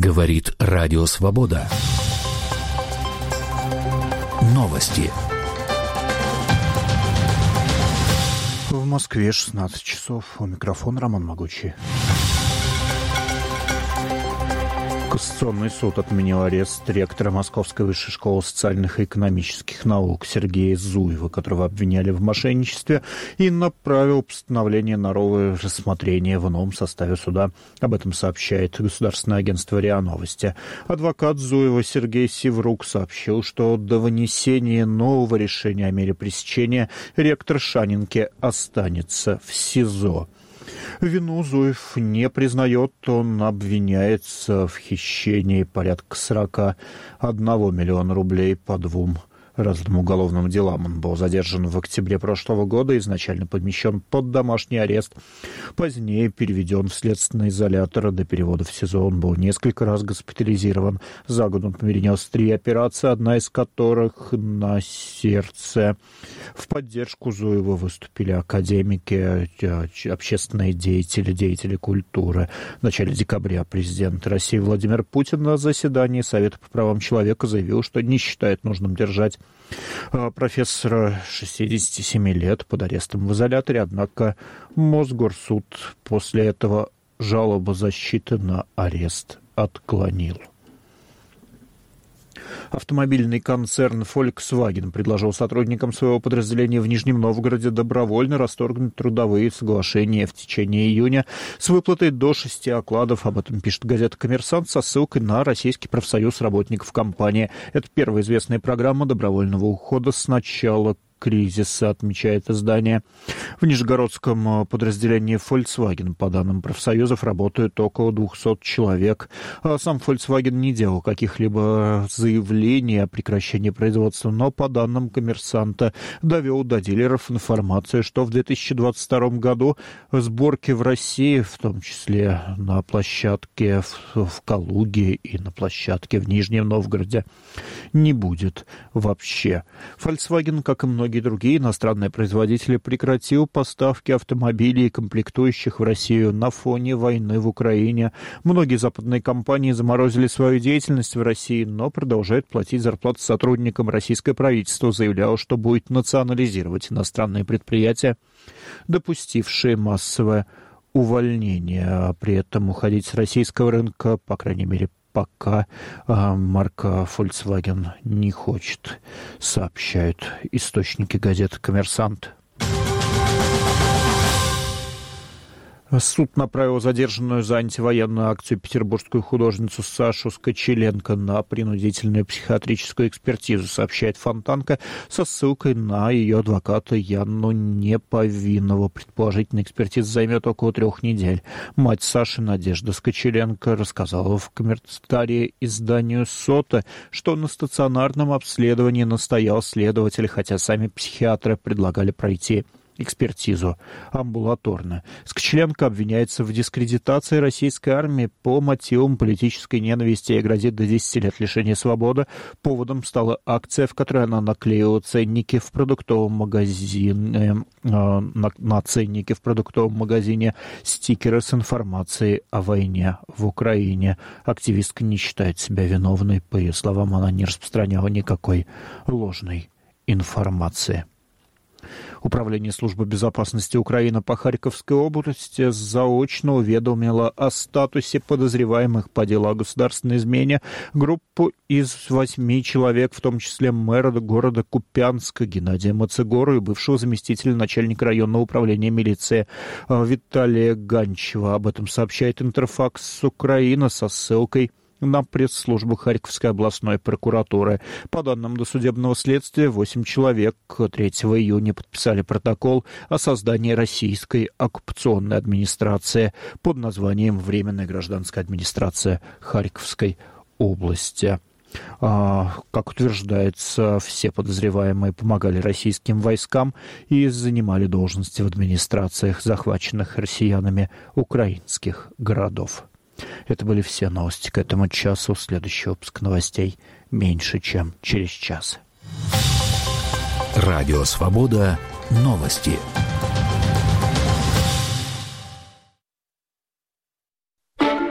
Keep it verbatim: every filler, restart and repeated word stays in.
Говорит Радио Свобода. Новости. В Москве шестнадцать часов. У микрофона Роман Могучий. Кассационный суд отменил арест ректора Московской высшей школы социальных и экономических наук Сергея Зуева, которого обвиняли в мошенничестве, и направил постановление на новое рассмотрение в новом составе суда. Об этом сообщает государственное агентство РИА Новости. Адвокат Зуева Сергей Севрук сообщил, что до вынесения нового решения о мере пресечения ректор Шанинки останется в СИЗО. Вину Зуев не признает, он обвиняется в хищении порядка сорок один миллиона рублей по двум разным уголовным делам. Он был задержан в октябре прошлого года, изначально помещен под домашний арест, позднее переведен в следственный изолятор. До перевода в СИЗО он был несколько раз госпитализирован. За год он перенес три операции, одна из которых на сердце. В поддержку Зуева выступили академики, общественные деятели, деятели культуры. В начале декабря президент России Владимир Путин на заседании Совета по правам человека заявил, что не считает нужным держать профессора шестидесяти семи лет под арестом в изоляторе, однако Мосгорсуд после этого жалобу защиты на арест отклонил. Автомобильный концерн Volkswagen предложил сотрудникам своего подразделения в Нижнем Новгороде добровольно расторгнуть трудовые соглашения в течение июня с выплатой до шести окладов. Об этом пишет газета «Коммерсант» со ссылкой на Российский профсоюз работников компании. Это первая известная программа добровольного ухода с начала кризиса, отмечает издание. В нижегородском подразделении Volkswagen, по данным профсоюзов, работают около двухсот человек. А сам Volkswagen не делал каких-либо заявлений о прекращении производства, но, по данным «Коммерсанта», довел до дилеров информацию, что в две тысячи двадцать втором году сборки в России, в том числе на площадке в, в Калуге и на площадке в Нижнем Новгороде, не будет вообще. Volkswagen, как и многие другие иностранные производители, прекратил поставки автомобилей и комплектующих в Россию на фоне войны в Украине. Многие западные компании заморозили свою деятельность в России, но продолжают платить зарплаты сотрудникам. Российское правительство заявляло, что будет национализировать иностранные предприятия, допустившие массовое увольнение. При этом уходить с российского рынка, по крайней мере, пока а, марка Volkswagen не хочет, сообщают источники газеты «Коммерсант». Суд направил задержанную за антивоенную акцию петербургскую художницу Сашу Скочеленко на принудительную психиатрическую экспертизу, сообщает Фонтанка со ссылкой на ее адвоката Яну Неповинова. Предположительно, экспертиза займет около трех недель. Мать Саши, Надежда Скочеленко, рассказала в комментарии изданию «Сота», что на стационарном обследовании настоял следователь, хотя сами психиатры предлагали пройти экспертизу амбулаторно. Скочеленко обвиняется в дискредитации российской армии по мотивам политической ненависти и грозит до десяти лет лишения свободы. Поводом стала акция, в которой она наклеила ценники в продуктовом магазине, э, на, на ценники в продуктовом магазине стикеры с информацией о войне в Украине. Активистка не считает себя виновной. По ее словам, она не распространяла никакой ложной информации. Управление службы безопасности Украины по Харьковской области заочно уведомило о статусе подозреваемых по делу о государственной измене группу из восьми человек, в том числе мэра города Купянска Геннадия Мацегору и бывшего заместителя начальника районного управления милиции Виталия Ганчева. Об этом сообщает Интерфакс Украина со ссылкой на пресс-службу Харьковской областной прокуратуры. По данным досудебного следствия, восемь человек третьего июня подписали протокол о создании российской оккупационной администрации под названием «Временная гражданская администрация Харьковской области». А, как утверждается, все подозреваемые помогали российским войскам и занимали должности в администрациях захваченных россиянами украинских городов. Это были все новости к этому часу. Следующий выпуск новостей меньше, чем через час. Радио «Свобода». Новости.